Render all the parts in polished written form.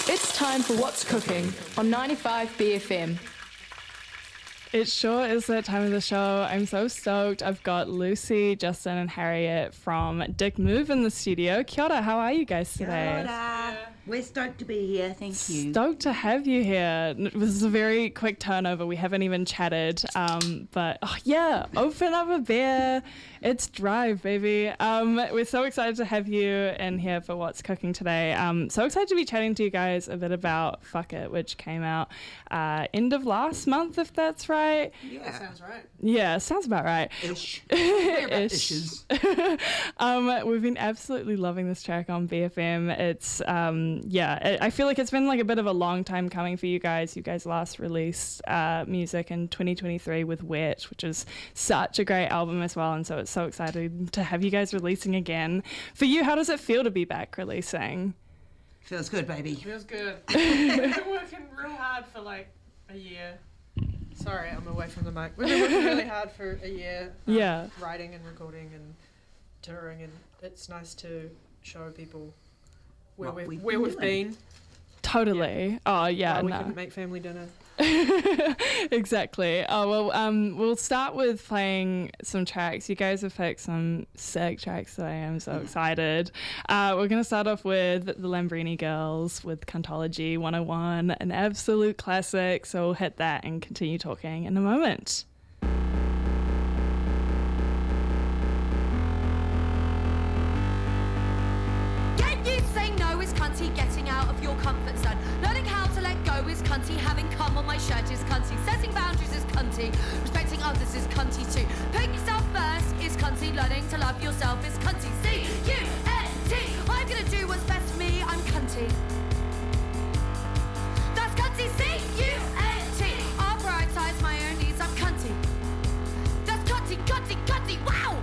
It's time for What's Cooking on 95 BFM. It sure is that time of the show. I'm so stoked. I've got Lucy, Justin, and Harriet from Dick Move in the studio. Kia ora, how are you guys today? Kia ora. We're stoked to be here, thank you. Stoked to have you here. This is a very quick turnover. We haven't even chatted. But open up a beer. It's Drive, baby. We're so excited to have you in here for What's Cooking today. So excited to be chatting to you guys a bit about Fuck It, which came out end of last month, if that's right. Yeah, that sounds right. Yeah, sounds about right. Ish. Ishes. We've been absolutely loving this track on BFM. It's I feel like it's been like a bit of a long time coming for you guys. You guys last released music in 2023 with Wet, which is such a great album as well, and so it's so exciting to have you guys releasing again. For you, how does it feel to be back releasing? Feels good, baby. Feels good. We've been working real hard for like a year. Sorry, I'm away from the mic. We've been working really hard for a year. Writing and recording and touring, and it's nice to show people where we've been. Totally. Yeah. Oh, yeah. We couldn't make family dinner. Exactly. Oh, well, we'll start with playing some tracks. You guys have picked some sick tracks today. I'm so excited. We're going to start off with the Lambrini Girls with Cuntology 101, an absolute classic. So we'll hit that and continue talking in a moment. Getting out of your comfort zone. Learning how to let go is cunty. Having cum on my shirt is cunty. Setting boundaries is cunty. Respecting others is cunty too. Putting yourself first is cunty. Learning to love yourself is cunty. C-U-N-T. I'm gonna do what's best for me. I'm cunty. That's cunty. C-U-N-T. I'll prioritize my own needs. I'm cunty. That's cunty, cunty, cunty. Wow!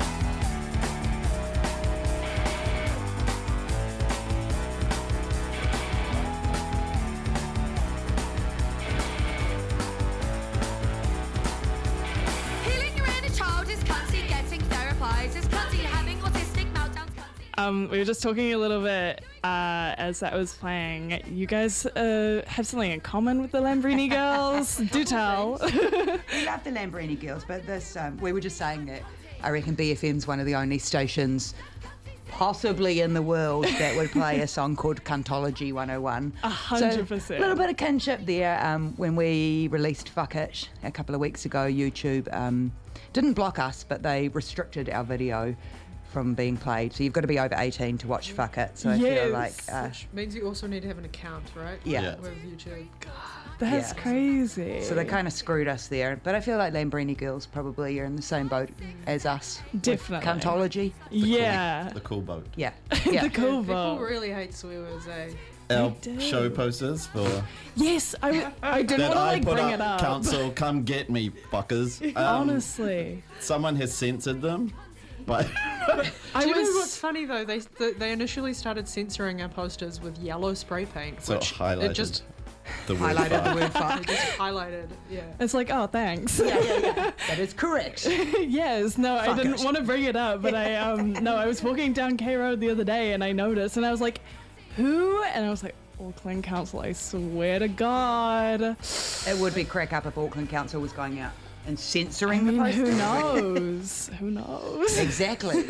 We were just talking a little bit as that was playing. You guys have something in common with the Lambrini Girls. Do tell. We love the Lambrini Girls, but this we were just saying that I reckon BFM's one of the only stations possibly in the world that would play a song called Cuntology 101. 100%. So, a little bit of kinship there. When we released Fuck It a couple of weeks ago, YouTube didn't block us, but they restricted our video from being played. So you've got to be over 18 to watch Fuck It. So I feel like... which means you also need to have an account, right? Yeah. With YouTube. That's crazy. So they kind of screwed us there. But I feel like Lambrini Girls probably are in the same boat as us. Definitely. Cuntology. The cool boat. Yeah. The cool vote. People really hate swear words, eh? Our show posters for... Yes, I didn't want to bring it up. Council, come get me, fuckers. Honestly. Someone has censored them. But Do you know what's funny though? They initially started censoring our posters with yellow spray paint, so which highlighted it just the word highlighted fuck. the word fuck. it just highlighted. Yeah. It's like, oh, thanks. Yeah. That is correct. Yes, no, I didn't want to bring it up, but I was walking down K Road the other day and I noticed and I was like, who? And I was like, Auckland Council, I swear to God. It would be crack up if Auckland Council was going out and censoring the posters. Who knows? Who knows? Exactly.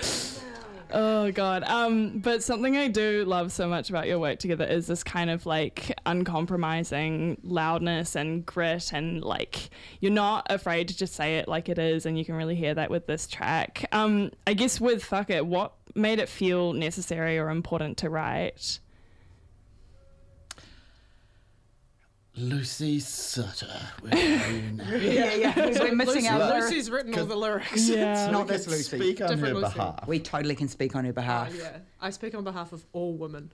Oh God. But something I do love so much about your work together is this kind of like uncompromising loudness and grit, and like you're not afraid to just say it like it is, and you can really hear that with this track. I guess with Fuck It, what made it feel necessary or important to write? Lucy Sutter. We're missing our lyrics. Lucy's written all the lyrics. Yeah. It's not this Lucy. Speak on Different her Lucy. behalf. We totally can speak on her behalf. Yeah, I speak on behalf of all women.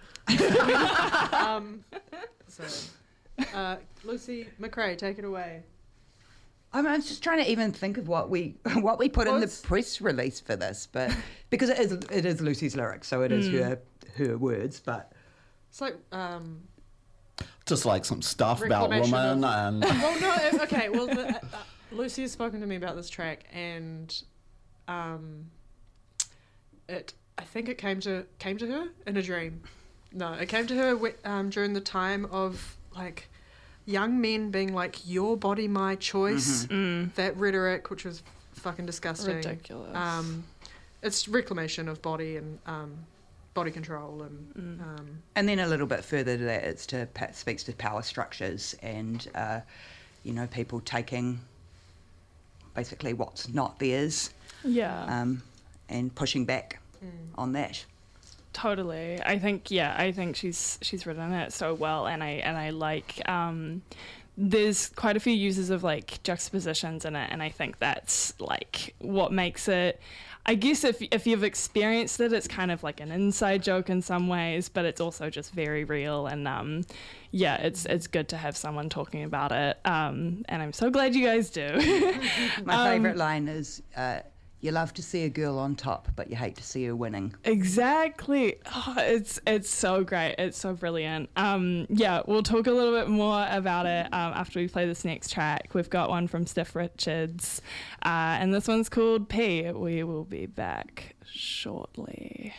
Lucy McRae, take it away. I was just trying to even think of what we put in the press release for this, but because it is Lucy's lyrics, so it is her words, but it's like just like some stuff about women and well, no, okay, well, Lucy has spoken to me about this track, and I think it came to her in a dream. No, it came to her during the time of like young men being like, "Your body, my choice." That rhetoric, which was fucking disgusting. Ridiculous. It's reclamation of body and body control and then a little bit further to that, it's speaks to power structures and people taking basically what's not theirs. Yeah. And pushing back on that. Totally. I think she's written it so well, and I like there's quite a few uses of like juxtapositions in it, and I think that's like what makes it. I guess if you've experienced it, it's kind of like an inside joke in some ways, but it's also just very real, and it's good to have someone talking about it, and I'm so glad you guys do. My favourite line is, you love to see a girl on top, but you hate to see her winning. Exactly. Oh, it's so great. It's so brilliant. We'll talk a little bit more about it after we play this next track. We've got one from Stiff Richards, and this one's called P. We will be back shortly.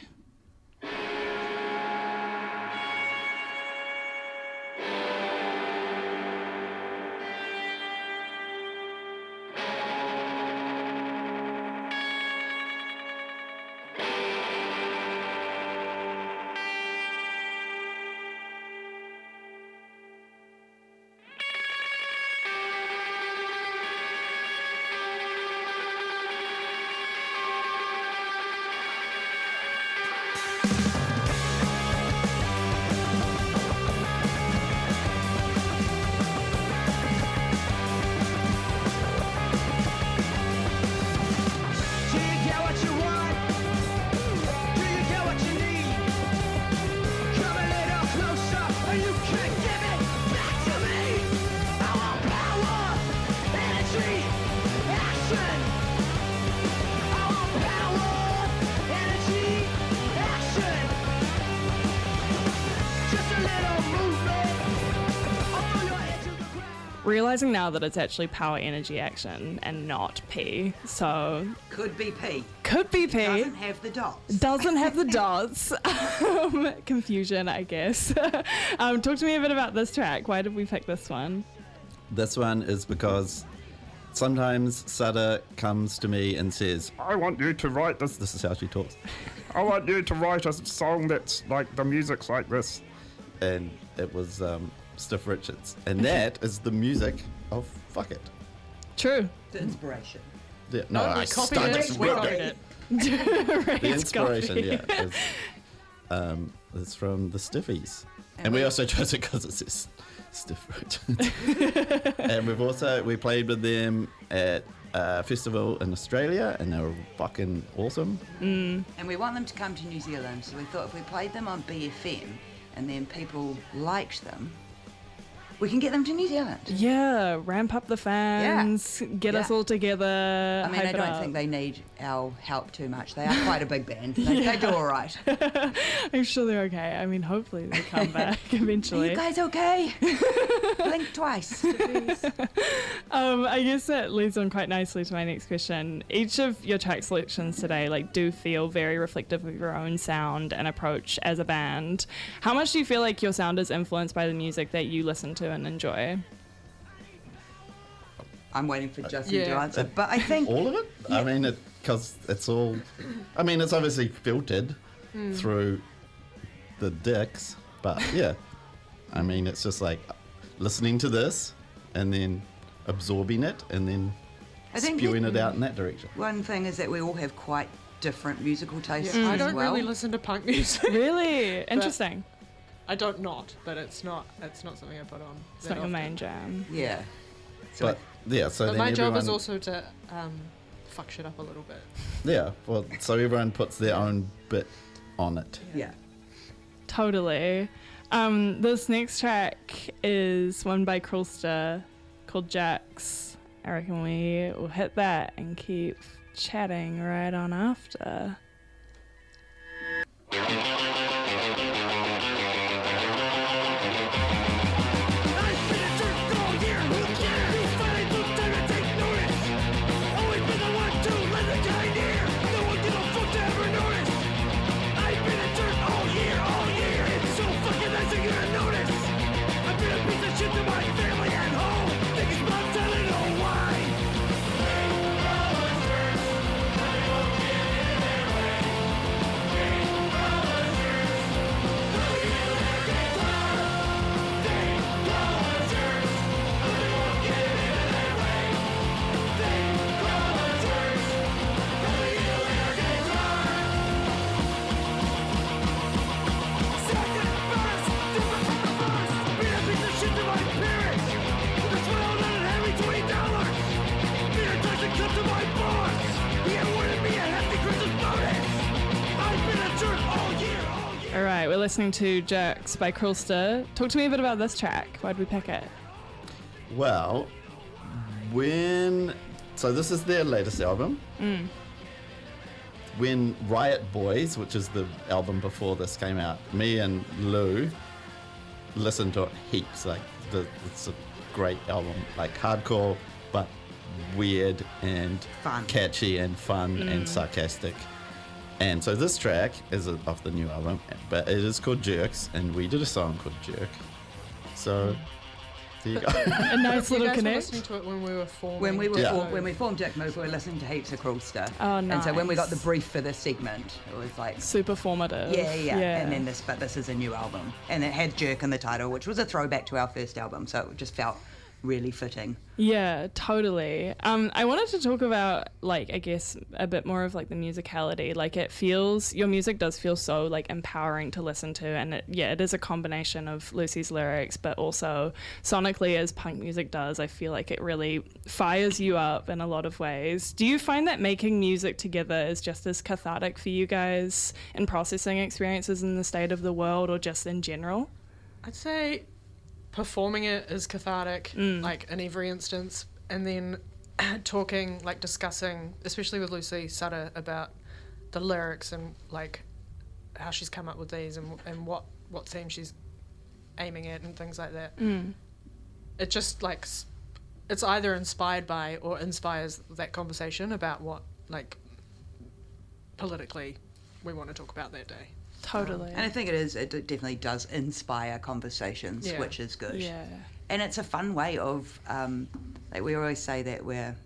Realizing now that it's actually power, energy, action and not P. So could be P. Doesn't have the dots. Doesn't have the dots. Confusion, I guess. Talk to me a bit about this track. Why did we pick this one? This one is because sometimes Sada comes to me and says, I want you to write this. This is how she talks. I want you to write a song that's like the music's like this. And it was Stiff Richards. And that is the music of Fuck It. True. The inspiration. Yeah, no, I copied it. The inspiration, is from the Stiffies. And we also chose it because it says Stiff Richards. And we played with them at a festival in Australia, and they were fucking awesome. And we want them to come to New Zealand, so we thought if we played them on BFM and then people liked them, we can get them to New Zealand. Yeah, ramp up the fans, get us all together. I mean, I don't think they need our help too much. They are quite a big band. They do all right. I'm sure they're okay. I mean, hopefully they come back eventually. Are you guys okay? Blink twice. I guess that leads on quite nicely to my next question. Each of your track selections today do feel very reflective of your own sound and approach as a band. How much do you feel like your sound is influenced by the music that you listen to and enjoy? I'm waiting for Justin to answer, but I think all of it. Yeah. I mean, because it's all. I mean, it's obviously filtered through the dicks, but yeah. I mean, it's just like listening to this and then absorbing it and then spewing it out in that direction. One thing is that we all have quite different musical tastes. I don't really listen to punk music. Really interesting. I don't but it's not something I put on. It's not your main jam. Yeah. So but my job is also to fuck shit up a little bit. Yeah, well, so everyone puts their own bit on it. Yeah. Totally. This next track is one by Krulster called Jax. I reckon we will hit that and keep chatting right on after. I've been a dirt all year, it's so listening to Jerks by Cruelster. Talk to me a bit about this track. Why'd we pick it? Well, so this is their latest album. When Riot Boys, which is the album before this came out, me and Lou listened to it heaps. Like, it's a great album, like hardcore, but weird and Fun. catchy and fun and sarcastic. And so this track is off the new album, but it is called Jerks, and we did a song called Jerk. So there you go. A nice You little guys were connect. listening to it when we were forming. When we formed Dick Move, we were listening to heaps of Cruelster. Oh, And so when we got nice. the brief for this segment, it was like, Super formative. yeah. And then this is a new album, and it had Jerk in the title, which was a throwback to our first album. So it just felt really fitting. Yeah, totally. I wanted to talk about, like, I guess a bit more of like the musicality. Like, your music does feel so like empowering to listen to, and it is a combination of Lucy's lyrics, but also sonically, as punk music does, I feel like it really fires you up in a lot of ways. Do you find that making music together is just as cathartic for you guys in processing experiences in the state of the world, or just in general? I'd say performing it is cathartic, like in every instance, and then talking, like discussing, especially with Lucy Sutter, about the lyrics and like how she's come up with these and what theme she's aiming at and things like that. It just like it's either inspired by or inspires that conversation about what like politically we want to talk about that day. Totally. And I think it definitely does inspire conversations, Yeah. which is good. Yeah. And it's a fun way of, like we always say that we're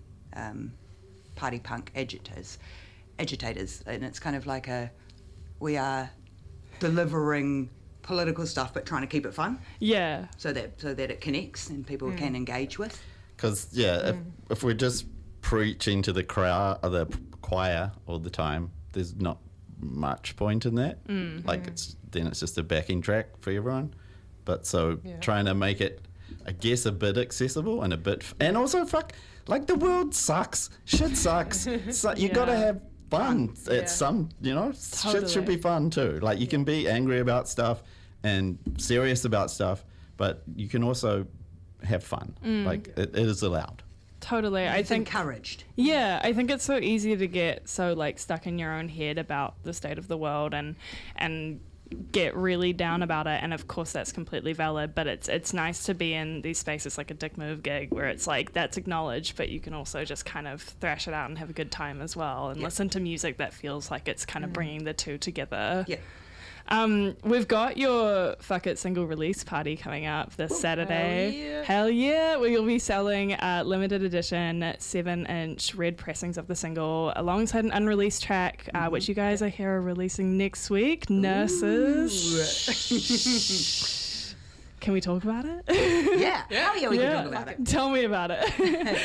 party punk agitators, and it's kind of like we are delivering political stuff but trying to keep it fun, Yeah. so that it connects and people can engage with. Because if we're just preaching to the crowd or the choir all the time, there's not much point in that. Like it's just a backing track for everyone. But so trying to make it, I guess, a bit accessible and and also like the world sucks. Shit sucks. So you got to have fun at some, shit should be fun too. Like you can be angry about stuff and serious about stuff, but you can also have fun. Like it is allowed. Totally. I It's think encouraged. Yeah, I think it's so easy to get so like stuck in your own head about the state of the world and get really down about it, and of course that's completely valid, but it's nice to be in these spaces like a Dick Move gig where it's like that's acknowledged, but you can also just kind of thrash it out and have a good time as well, and listen to music that feels like it's kind of bringing the two together. Yeah. We've got your Fuck It single release party coming up this Saturday. Hell yeah. Where you'll be selling limited edition 7-inch red pressings of the single alongside an unreleased track, which you guys I hear are releasing next week. Nurses. Can we talk about it? Yeah. Hell yeah, we can talk about it. Tell me about it.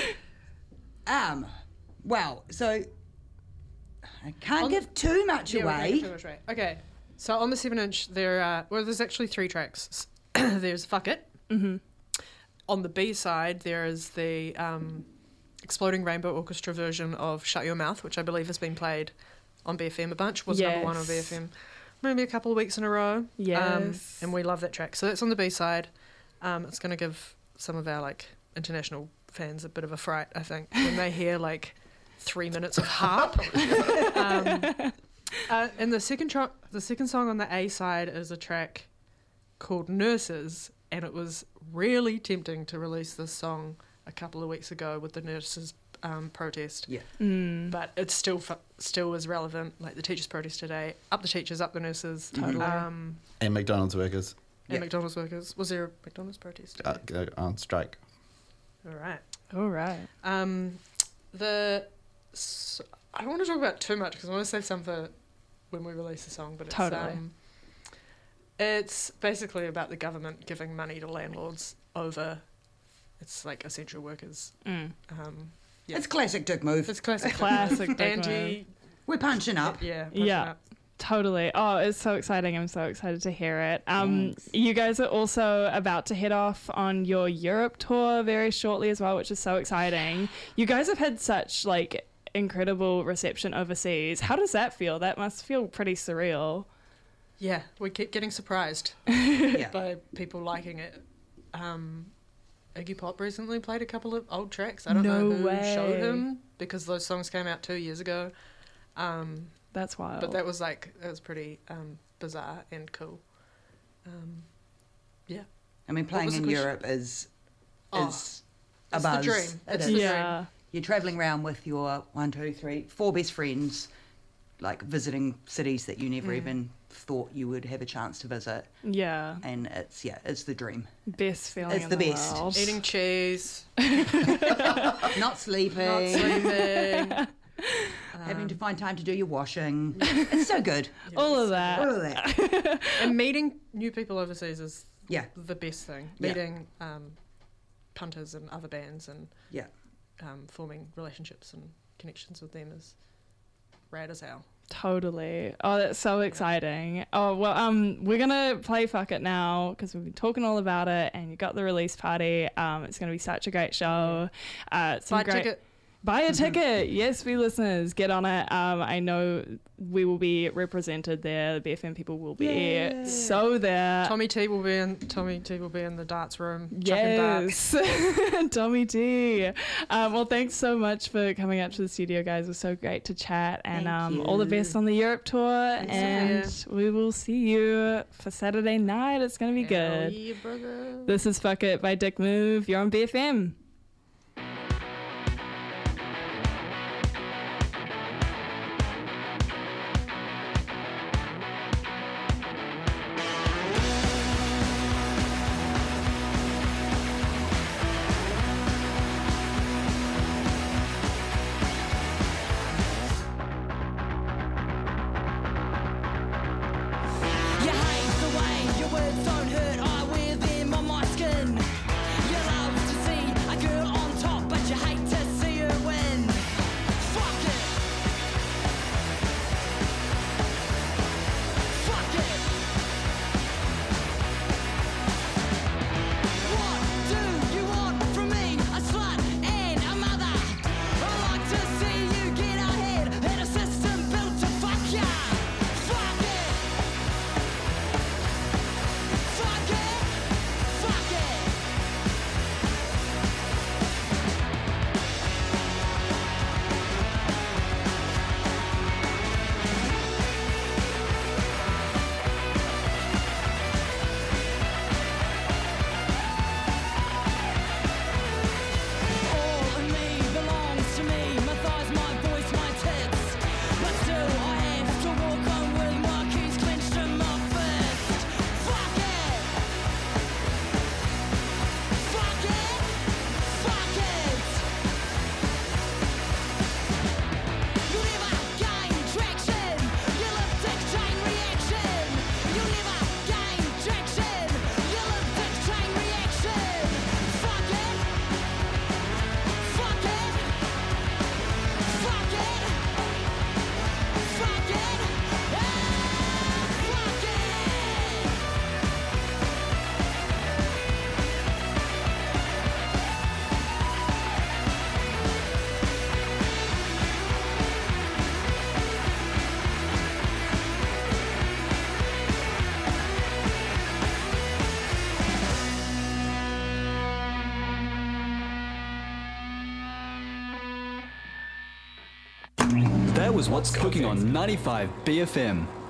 Well, so I can't give too much away. Okay, so on the 7-inch there's actually 3 tracks. There's Fuck It. On the B side there is the Exploding Rainbow Orchestra version of Shut Your Mouth, which I believe has been played on BFM a bunch. Was number 1 on BFM maybe a couple of weeks in a row. Yes. And we love that track. So that's on the B side. It's going to give some of our like international fans a bit of a fright, I think, when they hear like 3 minutes of harp. And the second song on the A side is a track called Nurses, and it was really tempting to release this song a couple of weeks ago with the nurses protest. Yeah. But it's still is relevant, like the teachers' protest today. Up the teachers, up the nurses. Totally. And McDonald's workers And McDonald's workers. Was there a McDonald's protest? on strike. All right. All right. I don't want to talk about too much because I want to save some for when we release the song. But it's basically about the government giving money to landlords over. It's like essential workers. It's classic Dick Move. It's classic. Classic Dick Angie. We're punching up. Punching Yeah. up. Totally. Oh, it's so exciting. I'm so excited to hear it. Thanks. You guys are also about to head off on your Europe tour very shortly as well, which is so exciting. You guys have had such like incredible reception overseas. How does that feel? That must feel pretty surreal. Yeah, we keep getting surprised by people liking it. Iggy Pop recently played a couple of old tracks. I don't know who showed him, because those songs came out 2 years ago. That's wild. But that was pretty bizarre and cool. Yeah. I mean, playing in Europe is a buzz. The dream. It's the dream. You're travelling around with your 4 best friends, like visiting cities that you never even thought you would have a chance to visit. Yeah. And it's the dream. Best feeling it's in the the best. world. Eating cheese. Not sleeping. Having to find time to do your washing. It's so good. Yes. All of that. And meeting new people overseas is Yeah. the best thing. Yeah. Meeting punters and other bands and Yeah. Forming relationships and connections with them is rad as hell. Totally. Oh, that's so exciting. Oh, well, we're going to play Fuck It now because we've been talking all about it and you got the release party. It's going to be such a great show. Buy a ticket. Yes, we listeners, get on it. I know we will be represented there. The BFM people will be so there. Tommy T will be in the darts room. Yes, Tommy T. Well, thanks so much for coming up to the studio, guys. It was so great to chat, and all the best on the Europe tour. Thanks, we will see you for Saturday night. It's gonna be good. Yeah, brother. This is Fuck It by Dick Move. You're on BFM. That was What's Cooking on 95 BFM.